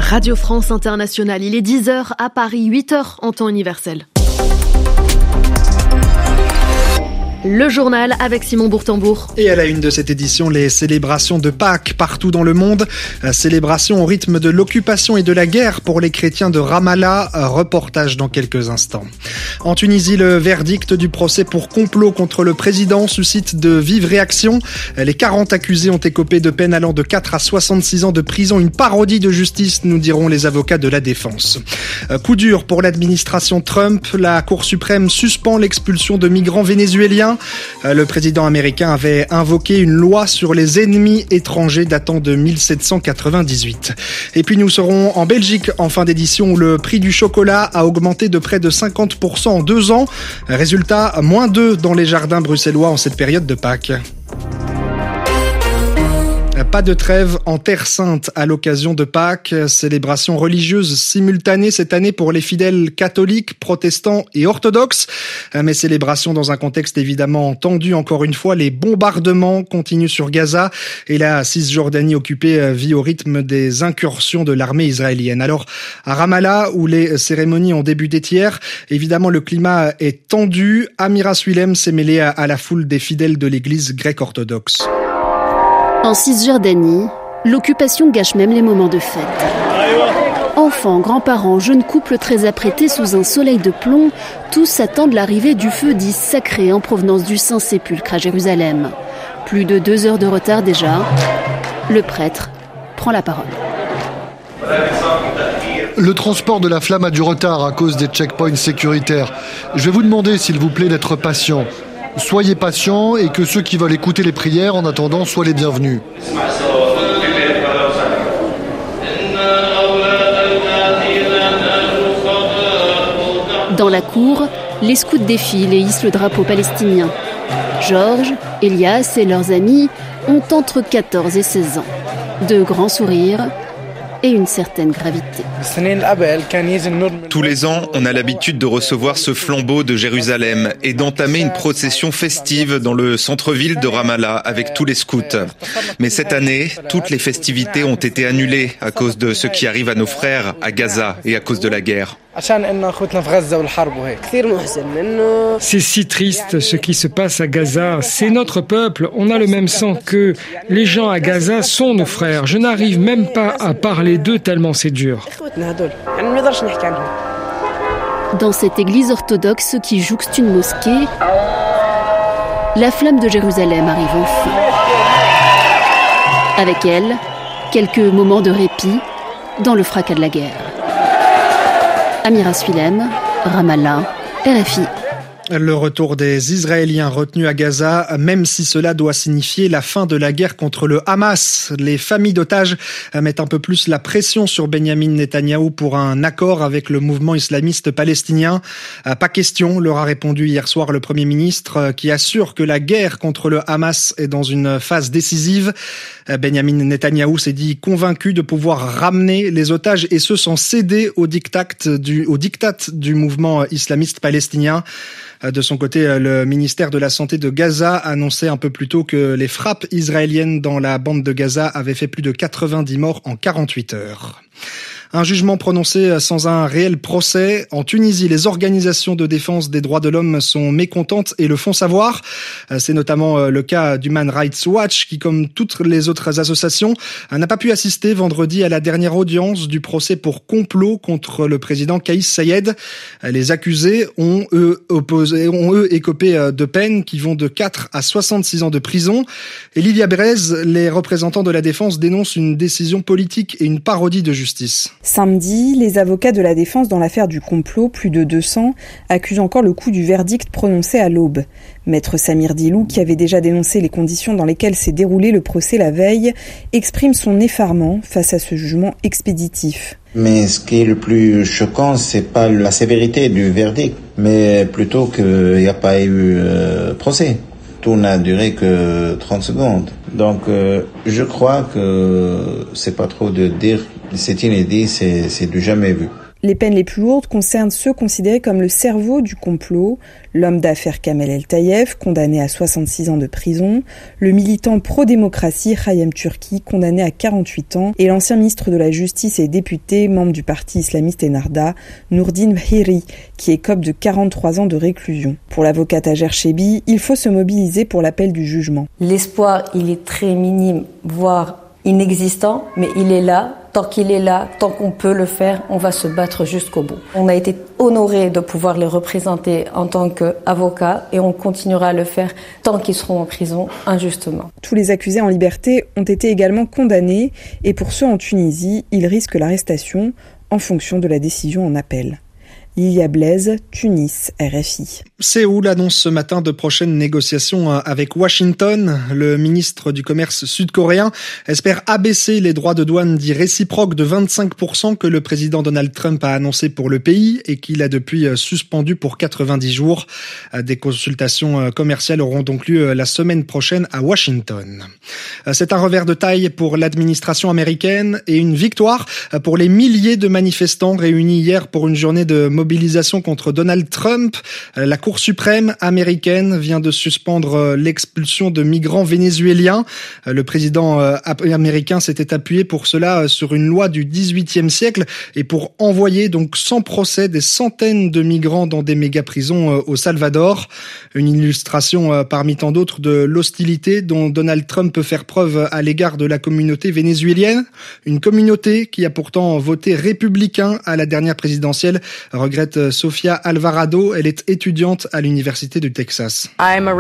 Radio France Internationale, il est 10h à Paris, 8h en temps universel. Le journal avec Simon Bourtambour. Et à la une de cette édition, les célébrations de Pâques partout dans le monde. Célébrations au rythme de l'occupation et de la guerre pour les chrétiens de Ramallah. Reportage dans quelques instants. En Tunisie, le verdict du procès pour complot contre le président suscite de vives réactions. Les 40 accusés ont écopé de peines allant de 4 à 66 ans de prison. Une parodie de justice, nous diront les avocats de la défense. Coup dur pour l'administration Trump. La Cour suprême suspend l'expulsion de migrants vénézuéliens. Le président américain avait invoqué une loi sur les ennemis étrangers datant de 1798. Et puis nous serons en Belgique en fin d'édition où le prix du chocolat a augmenté de près de 50% en 2 ans. Résultat, -2 dans les jardins bruxellois en cette période de Pâques. Pas de trêve en Terre Sainte à l'occasion de Pâques. Célébration religieuse simultanée cette année pour les fidèles catholiques, protestants et orthodoxes. Mais célébration dans un contexte évidemment tendu. Encore une fois, les bombardements continuent sur Gaza et la Cisjordanie occupée vit au rythme des incursions de l'armée israélienne. Alors, à Ramallah, où les cérémonies ont débuté hier, évidemment le climat est tendu. Amira Swilem s'est mêlée à la foule des fidèles de l'église grecque-orthodoxe. En Cisjordanie, l'occupation gâche même les moments de fête. Enfants, grands-parents, jeunes couples très apprêtés sous un soleil de plomb, tous attendent l'arrivée du feu dit sacré en provenance du Saint-Sépulcre à Jérusalem. Plus de 2 heures de retard déjà, le prêtre prend la parole. Le transport de la flamme a du retard à cause des checkpoints sécuritaires. Je vais vous demander, s'il vous plaît, d'être patient. Soyez patients et que ceux qui veulent écouter les prières en attendant soient les bienvenus. Dans la cour, les scouts défilent et hissent le drapeau palestinien. Georges, Elias et leurs amis ont entre 14 et 16 ans. De grands sourires et une certaine gravité. Tous les ans, on a l'habitude de recevoir ce flambeau de Jérusalem et d'entamer une procession festive dans le centre-ville de Ramallah avec tous les scouts. Mais cette année, toutes les festivités ont été annulées à cause de ce qui arrive à nos frères à Gaza et à cause de la guerre. C'est si triste ce qui se passe à Gaza. C'est notre peuple, on a le même sang qu'eux. Les gens à Gaza sont nos frères. Je n'arrive même pas à parler d'eux tellement c'est dur. Dans cette église orthodoxe qui jouxte une mosquée, la flamme de Jérusalem arrive enfin. Avec elle, quelques moments de répit dans le fracas de la guerre. Amira Swilem, Ramallah, RFI. Le retour des Israéliens retenus à Gaza, même si cela doit signifier la fin de la guerre contre le Hamas. Les familles d'otages mettent un peu plus la pression sur Benyamin Netanyahou pour un accord avec le mouvement islamiste palestinien. Pas question, leur a répondu hier soir le Premier ministre, qui assure que la guerre contre le Hamas est dans une phase décisive. Benyamin Netanyahou s'est dit convaincu de pouvoir ramener les otages et ce sans céder au diktat du mouvement islamiste palestinien. De son côté, le ministère de la Santé de Gaza annonçait un peu plus tôt que les frappes israéliennes dans la bande de Gaza avaient fait plus de 90 morts en 48 heures. Un jugement prononcé sans un réel procès. En Tunisie, les organisations de défense des droits de l'homme sont mécontentes et le font savoir. C'est notamment le cas d'Human Rights Watch qui, comme toutes les autres associations, n'a pas pu assister vendredi à la dernière audience du procès pour complot contre le président Kais Saied. Les accusés ont écopé de peines qui vont de 4 à 66 ans de prison. Et Lilia Brez, les représentants de la défense dénoncent une décision politique et une parodie de justice. Samedi, les avocats de la défense dans l'affaire du complot, plus de 200, accusent encore le coup du verdict prononcé à l'aube. Maître Samir Dilou, qui avait déjà dénoncé les conditions dans lesquelles s'est déroulé le procès la veille, exprime son effarement face à ce jugement expéditif. Mais ce qui est le plus choquant, c'est pas la sévérité du verdict, mais plutôt qu'il n'y a pas eu procès. Tout n'a duré que 30 secondes. Donc, je crois que c'est pas trop de dire, c'est inédit, c'est du jamais vu. Les peines les plus lourdes concernent ceux considérés comme le cerveau du complot, l'homme d'affaires Kamel El Taïeb, condamné à 66 ans de prison, le militant pro-démocratie Hayem Turki, condamné à 48 ans, et l'ancien ministre de la Justice et député, membre du parti islamiste Ennahda, Nourdine Bahiri, qui écope de 43 ans de réclusion. Pour l'avocate Hajer Chebi, il faut se mobiliser pour l'appel du jugement. L'espoir, il est très minime, voire inexistant, mais il est là. Tant qu'il est là, tant qu'on peut le faire, on va se battre jusqu'au bout. On a été honorés de pouvoir les représenter en tant qu'avocats et on continuera à le faire tant qu'ils seront en prison injustement. Tous les accusés en liberté ont été également condamnés et pour ceux en Tunisie, ils risquent l'arrestation en fonction de la décision en appel. Lilia Blaise, Tunis, RFI. Séoul annonce ce matin de prochaines négociations avec Washington. Le ministre du Commerce sud-coréen espère abaisser les droits de douane dits réciproques de 25% que le président Donald Trump a annoncé pour le pays et qu'il a depuis suspendu pour 90 jours. Des consultations commerciales auront donc lieu la semaine prochaine à Washington. C'est un revers de taille pour l'administration américaine et une victoire pour les milliers de manifestants réunis hier pour une journée de mobilisation contre Donald Trump. La Cour suprême américaine vient de suspendre l'expulsion de migrants vénézuéliens. Le président américain s'était appuyé pour cela sur une loi du XVIIIe siècle et pour envoyer donc sans procès des centaines de migrants dans des méga-prisons au Salvador. Une illustration parmi tant d'autres de l'hostilité dont Donald Trump peut faire preuve à l'égard de la communauté vénézuélienne. Une communauté qui a pourtant voté républicain à la dernière présidentielle, regrette Sofia Alvarado. Elle est étudiante à l'université du Texas.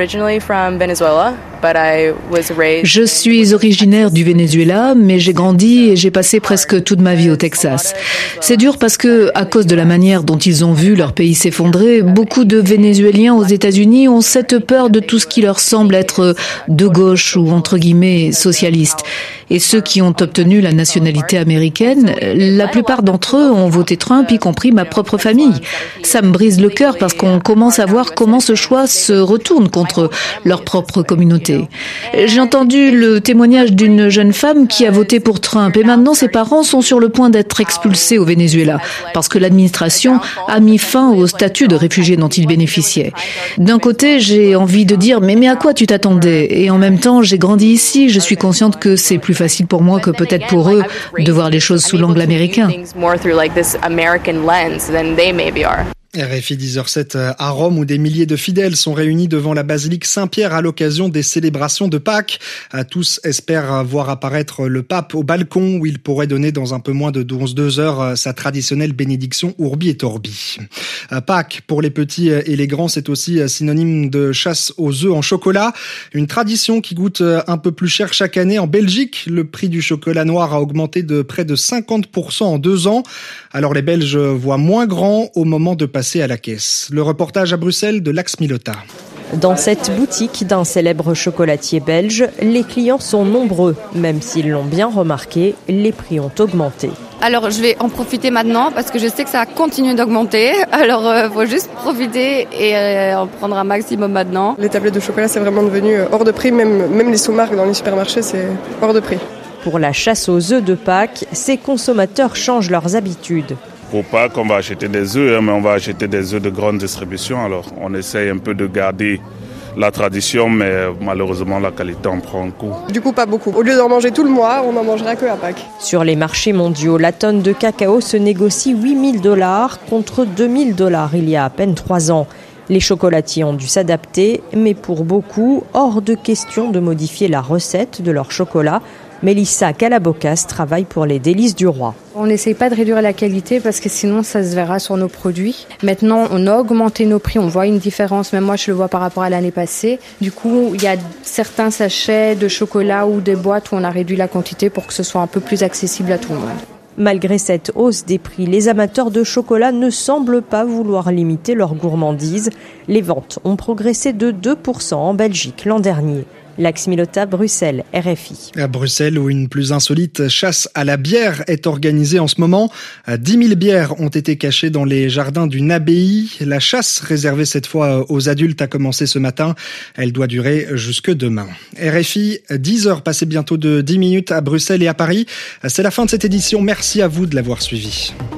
Je suis originaire du Venezuela, mais j'ai grandi et j'ai passé presque toute ma vie au Texas. C'est dur parce que, à cause de la manière dont ils ont vu leur pays s'effondrer, beaucoup de Vénézuéliens aux États-Unis ont cette peur de tout ce qui leur semble être de gauche ou entre guillemets socialiste. Et ceux qui ont obtenu la nationalité américaine, la plupart d'entre eux ont voté Trump, y compris ma propre famille. Ça me brise le cœur parce qu'on commence à voir comment ce choix se retourne contre leur propre communauté. J'ai entendu le témoignage d'une jeune femme qui a voté pour Trump et maintenant ses parents sont sur le point d'être expulsés au Venezuela parce que l'administration a mis fin au statut de réfugié dont ils bénéficiaient. D'un côté, j'ai envie de dire mais à quoi tu t'attendais ? Et en même temps, j'ai grandi ici, je suis consciente que c'est plus facile pour moi que peut-être pour eux de voir les choses sous l'angle américain. RFI 10h07 à Rome où des milliers de fidèles sont réunis devant la basilique Saint-Pierre à l'occasion des célébrations de Pâques. Tous espèrent voir apparaître le pape au balcon où il pourrait donner dans un peu moins de 2 heures sa traditionnelle bénédiction Urbi et Orbi. Pâques pour les petits et les grands, c'est aussi synonyme de chasse aux œufs en chocolat. Une tradition qui coûte un peu plus cher chaque année. En Belgique, le prix du chocolat noir a augmenté de près de 50% en 2 ans. Alors les Belges voient moins grand au moment de passer à la caisse. Le reportage à Bruxelles de Lax Milota. Dans cette boutique d'un célèbre chocolatier belge, les clients sont nombreux. Même s'ils l'ont bien remarqué, les prix ont augmenté. Alors je vais en profiter maintenant parce que je sais que ça continue d'augmenter. Alors faut juste profiter et en prendre un maximum maintenant. Les tablettes de chocolat, c'est vraiment devenu hors de prix. Même les sous-marques dans les supermarchés, c'est hors de prix. Pour la chasse aux œufs de Pâques, ces consommateurs changent leurs habitudes. Pour Pâques, on va acheter des œufs, mais on va acheter des œufs de grande distribution. Alors, on essaye un peu de garder la tradition, mais malheureusement, la qualité en prend un coup. Du coup, pas beaucoup. Au lieu d'en manger tout le mois, on n'en mangera que à Pâques. Sur les marchés mondiaux, la tonne de cacao se négocie $8 000 contre $2 000 il y a à peine 3 ans. Les chocolatiers ont dû s'adapter, mais pour beaucoup, hors de question de modifier la recette de leur chocolat. Mélissa Calabocas travaille pour les Délices du Roi. On n'essaye pas de réduire la qualité parce que sinon ça se verra sur nos produits. Maintenant, on a augmenté nos prix, on voit une différence, même moi je le vois par rapport à l'année passée. Du coup, il y a certains sachets de chocolat ou des boîtes où on a réduit la quantité pour que ce soit un peu plus accessible à tout le monde. Malgré cette hausse des prix, les amateurs de chocolat ne semblent pas vouloir limiter leur gourmandise. Les ventes ont progressé de 2% en Belgique l'an dernier. Lax Milota, Bruxelles, RFI. À Bruxelles, où une plus insolite chasse à la bière est organisée en ce moment. 10 000 bières ont été cachées dans les jardins d'une abbaye. La chasse, réservée cette fois aux adultes, a commencé ce matin. Elle doit durer jusque demain. RFI, 10h, passé bientôt de 10 minutes à Bruxelles et à Paris. C'est la fin de cette édition. Merci à vous de l'avoir suivi.